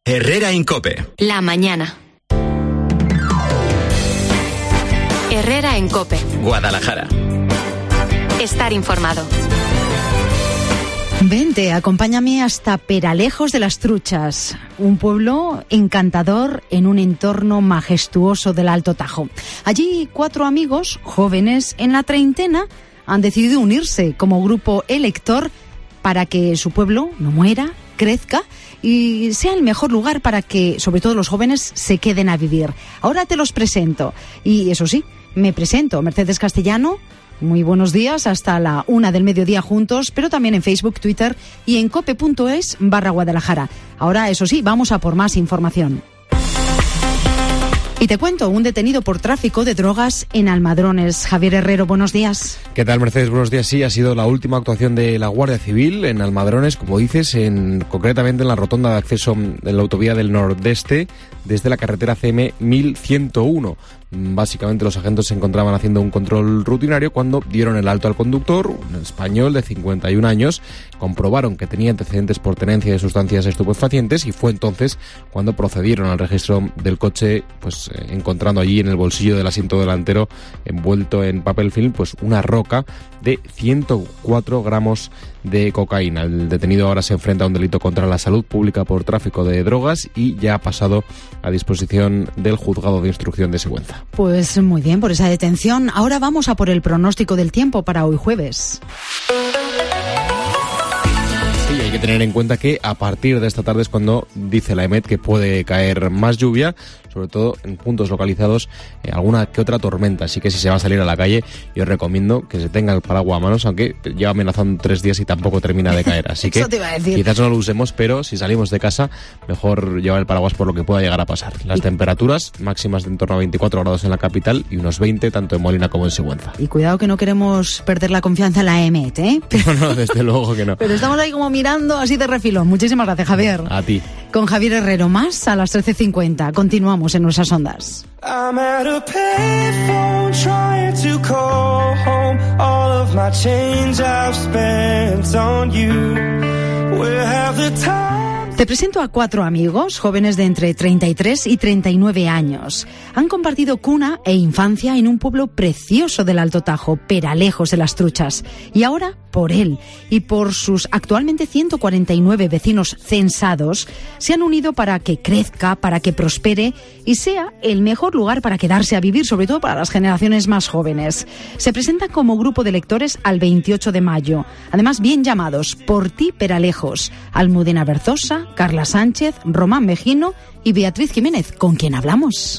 Herrera en COPE. La mañana. Herrera en COPE. Guadalajara. Estar informado. Vente, acompáñame hasta Peralejos de las Truchas, un pueblo encantador en un entorno majestuoso del Alto Tajo. Allí 4 amigos, jóvenes en la treintena, han decidido unirse como grupo elector para que su pueblo no muera, crezca y sea el mejor lugar para que, sobre todo los jóvenes, se queden a vivir. Ahora te los presento. Y eso sí, me presento, Mercedes Castellano. Muy buenos días, hasta la 1 del mediodía juntos, pero también en Facebook, Twitter y en cope.es/Guadalajara. Ahora, eso sí, vamos a por más información. Y te cuento, un detenido por tráfico de drogas en Almadrones. Javier Herrero, buenos días. ¿Qué tal, Mercedes? Buenos días. Sí, ha sido la última actuación de la Guardia Civil en Almadrones, como dices, concretamente en la rotonda de acceso de la autovía del Nordeste, desde la carretera CM 1101. Básicamente los agentes se encontraban haciendo un control rutinario cuando dieron el alto al conductor, un español de 51 años, comprobaron que tenía antecedentes por tenencia de sustancias estupefacientes y fue entonces cuando procedieron al registro del coche, pues encontrando allí en el bolsillo del asiento delantero, envuelto en papel film, pues una roca de 104 gramos de cocaína. El detenido ahora se enfrenta a un delito contra la salud pública por tráfico de drogas y ya ha pasado a disposición del juzgado de instrucción de Sigüenza. Pues muy bien por esa detención. Ahora vamos a por el pronóstico del tiempo para hoy jueves. Sí, hay que tener en cuenta que a partir de esta tarde es cuando dice la EMET que puede caer más lluvia, sobre todo en puntos localizados, alguna que otra tormenta. Así que si se va a salir a la calle, yo os recomiendo que se tenga el paraguas a manos, aunque lleva amenazando 3 días y tampoco termina de caer. Así que quizás no lo usemos, pero si salimos de casa, mejor llevar el paraguas por lo que pueda llegar a pasar. Las temperaturas máximas de en torno a 24 grados en la capital y unos 20 tanto en Molina como en Sigüenza. Y cuidado que no queremos perder la confianza en la EMET, ¿eh? No, desde luego que no. Pero estamos ahí como mirando así de refilón. Muchísimas gracias, Javier. A ti. Con Javier Herrero más a las 13:50. Continuamos en nuestras ondas. I'm at a payphone trying to call home. All of my change I've spent on you. Where have the time? Te presento a 4 amigos, jóvenes de entre 33 y 39 años. Han compartido cuna e infancia en un pueblo precioso del Alto Tajo, Peralejos de las Truchas. Y ahora, por él y por sus actualmente 149 vecinos censados, se han unido para que crezca, para que prospere y sea el mejor lugar para quedarse a vivir, sobre todo para las generaciones más jóvenes. Se presentan como grupo de electores al 28 de mayo. Además, bien llamados, Por ti Peralejos, Almudena Berzosa, Carla Sánchez, Román Mejino y Beatriz Jiménez, con quien hablamos.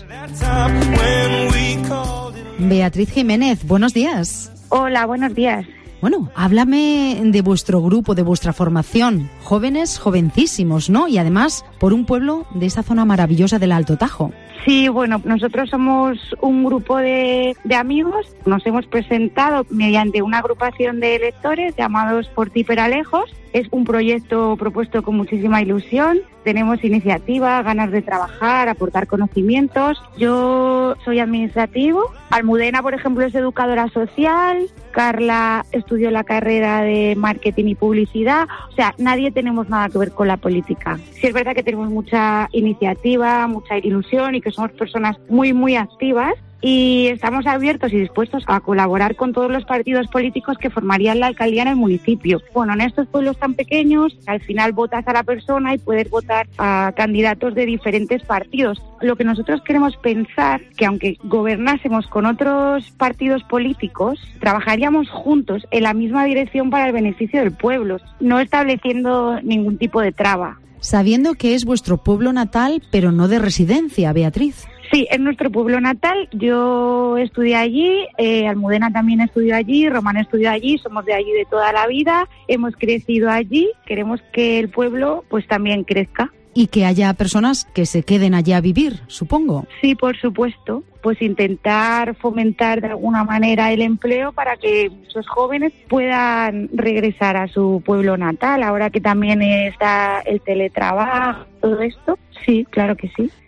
Beatriz Jiménez, buenos días. Hola, buenos días. Bueno, háblame de vuestro grupo, de vuestra formación. Jóvenes, jovencísimos, ¿no? Y además por un pueblo de esa zona maravillosa del Alto Tajo. Sí, bueno, nosotros somos un grupo de amigos. Nos hemos presentado mediante una agrupación de electores llamados Por ti Peralejos. Es un proyecto propuesto con muchísima ilusión. Tenemos iniciativa, ganas de trabajar, aportar conocimientos. Yo soy administrativo. Almudena, por ejemplo, es educadora social. Carla estudió la carrera de marketing y publicidad. O sea, nadie tenemos nada que ver con la política. Sí es verdad que tenemos mucha iniciativa, mucha ilusión y que somos personas muy, muy activas. Y estamos abiertos y dispuestos a colaborar con todos los partidos políticos que formarían la alcaldía en el municipio. Bueno, en estos pueblos tan pequeños, al final votas a la persona y puedes votar a candidatos de diferentes partidos. Lo que nosotros queremos pensar, que aunque gobernásemos con otros partidos políticos, trabajaríamos juntos en la misma dirección para el beneficio del pueblo, no estableciendo ningún tipo de traba. Sabiendo que es vuestro pueblo natal, pero no de residencia, Beatriz. Sí, es nuestro pueblo natal. Yo estudié allí, Almudena también estudió allí, Román estudió allí, somos de allí de toda la vida, hemos crecido allí, queremos que el pueblo pues también crezca. Y que haya personas que se queden allí a vivir, supongo. Sí, por supuesto. Pues intentar fomentar de alguna manera el empleo para que muchos jóvenes puedan regresar a su pueblo natal, ahora que también está el teletrabajo, todo esto. Sí, claro que sí.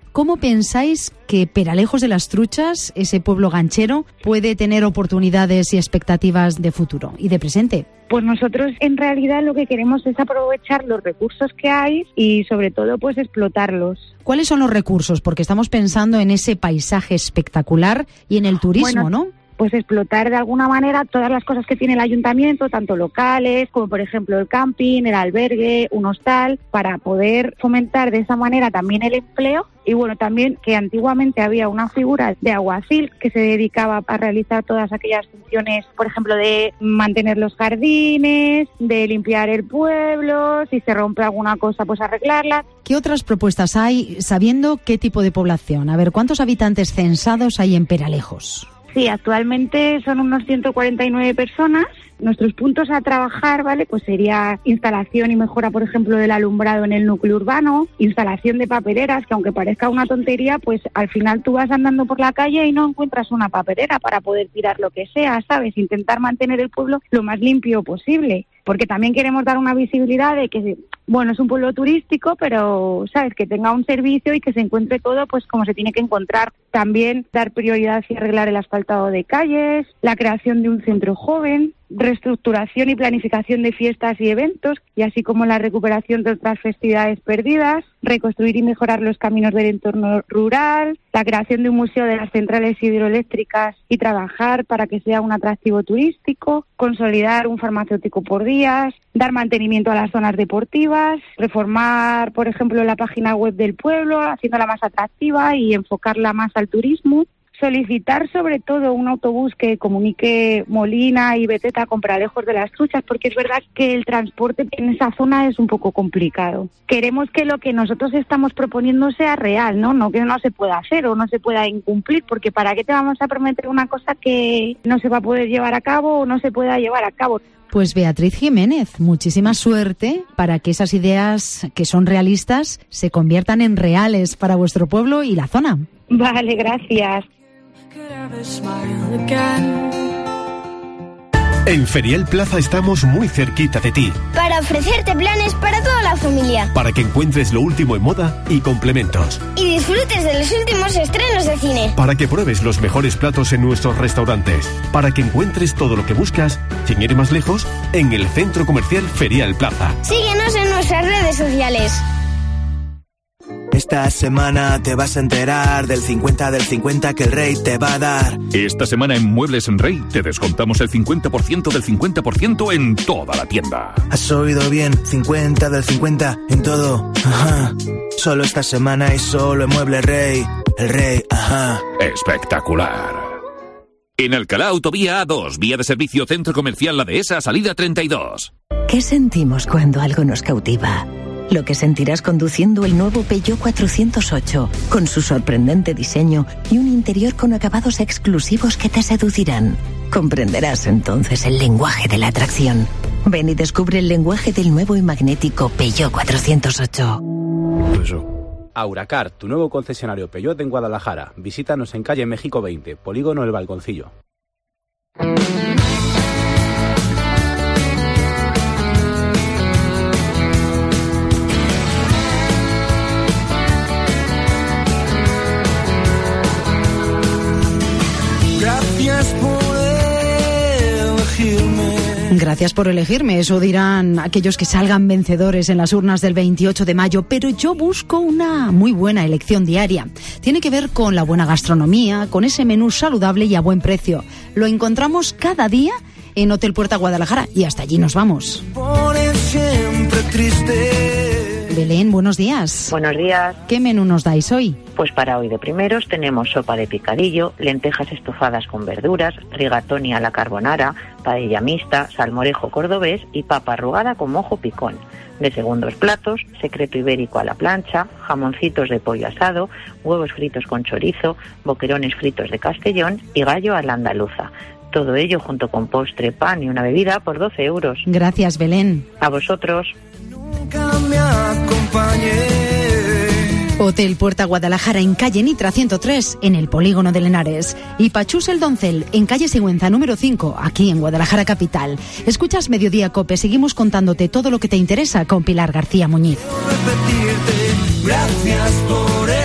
¿cómo pensáis que Peralejos de las Truchas, ese pueblo ganchero, puede tener oportunidades y expectativas de futuro y de presente? Pues nosotros en realidad lo que queremos es aprovechar los recursos que hay y sobre todo pues explotarlos. ¿Cuáles son los recursos? Porque estamos pensando en ese paisaje espectacular y en el turismo, ¿no? Pues explotar de alguna manera todas las cosas que tiene el ayuntamiento, tanto locales como por ejemplo el camping, el albergue, un hostal, para poder fomentar de esa manera también el empleo. Y bueno, también que antiguamente había una figura de alguacil que se dedicaba a realizar todas aquellas funciones, por ejemplo, de mantener los jardines, de limpiar el pueblo, si se rompe alguna cosa, pues arreglarla. ¿Qué otras propuestas hay sabiendo qué tipo de población? A ver, ¿cuántos habitantes censados hay en Peralejos? Sí, actualmente son unos 149 personas. Nuestros puntos a trabajar, ¿vale? Pues sería instalación y mejora, por ejemplo, del alumbrado en el núcleo urbano, instalación de papeleras, que aunque parezca una tontería, pues al final tú vas andando por la calle y no encuentras una papelera para poder tirar lo que sea, ¿sabes? Intentar mantener el pueblo lo más limpio posible, porque también queremos dar una visibilidad de que, bueno, es un pueblo turístico, pero, ¿sabes?, que tenga un servicio y que se encuentre todo pues como se tiene que encontrar. También dar prioridad y arreglar el asfaltado de calles, la creación de un centro joven, reestructuración y planificación de fiestas y eventos, y así como la recuperación de otras festividades perdidas, reconstruir y mejorar los caminos del entorno rural, la creación de un museo de las centrales hidroeléctricas y trabajar para que sea un atractivo turístico, consolidar un farmacéutico por días, dar mantenimiento a las zonas deportivas, reformar, por ejemplo, la página web del pueblo, haciéndola más atractiva y enfocarla más al turismo. Solicitar sobre todo un autobús que comunique Molina y Beteta con Peralejos de las Truchas, porque es verdad que el transporte en esa zona es un poco complicado. Queremos que lo que nosotros estamos proponiendo sea real, no que no se pueda hacer o no se pueda incumplir, porque ¿para qué te vamos a prometer una cosa que no se va a poder llevar a cabo o no se pueda llevar a cabo? Pues Beatriz Jiménez, muchísima suerte para que esas ideas que son realistas se conviertan en reales para vuestro pueblo y la zona. Vale, gracias. En Ferial Plaza estamos muy cerquita de ti. Para ofrecerte planes para toda la familia. Para que encuentres lo último en moda y complementos. Y disfrutes de los últimos estrenos de cine. Para que pruebes los mejores platos en nuestros restaurantes. Para que encuentres todo lo que buscas, sin ir más lejos, en el Centro Comercial Ferial Plaza. Síguenos en nuestras redes sociales. Esta semana te vas a enterar del 50 del 50 que el Rey te va a dar. Esta semana en Muebles en Rey te descontamos el 50% del 50% en toda la tienda. Has oído bien, 50 del 50 en todo. Ajá. Solo esta semana y solo en Muebles Rey. El Rey, ajá. Espectacular. En Alcalá, Autovía A2, vía de servicio Centro Comercial La Dehesa, salida 32. ¿Qué sentimos cuando algo nos cautiva? Lo que sentirás conduciendo el nuevo Peugeot 408, con su sorprendente diseño y un interior con acabados exclusivos que te seducirán. Comprenderás entonces el lenguaje de la atracción. Ven y descubre el lenguaje del nuevo y magnético Peugeot 408. Auracar, tu nuevo concesionario Peugeot en Guadalajara. Visítanos en calle México 20, Polígono El Balconcillo. Gracias por elegirme, eso dirán aquellos que salgan vencedores en las urnas del 28 de mayo, pero yo busco una muy buena elección diaria. Tiene que ver con la buena gastronomía, con ese menú saludable y a buen precio. Lo encontramos cada día en Hotel Puerta Guadalajara y hasta allí nos vamos. Belén, buenos días. Buenos días. ¿Qué menú nos dais hoy? Pues para hoy de primeros tenemos sopa de picadillo, lentejas estofadas con verduras, rigatoni a la carbonara, paella mixta, salmorejo cordobés y papa arrugada con mojo picón. De segundos platos, secreto ibérico a la plancha, jamoncitos de pollo asado, huevos fritos con chorizo, boquerones fritos de Castellón y gallo a la andaluza. Todo ello junto con postre, pan y una bebida por 12 euros. Gracias, Belén. A vosotros. Hotel Puerta Guadalajara en calle Nitra 103 en el Polígono de Henares y Pachús el Doncel en calle Sigüenza número 5 aquí en Guadalajara capital. Escuchas Mediodía Cope, seguimos contándote todo lo que te interesa con Pilar García Muñiz. Gracias por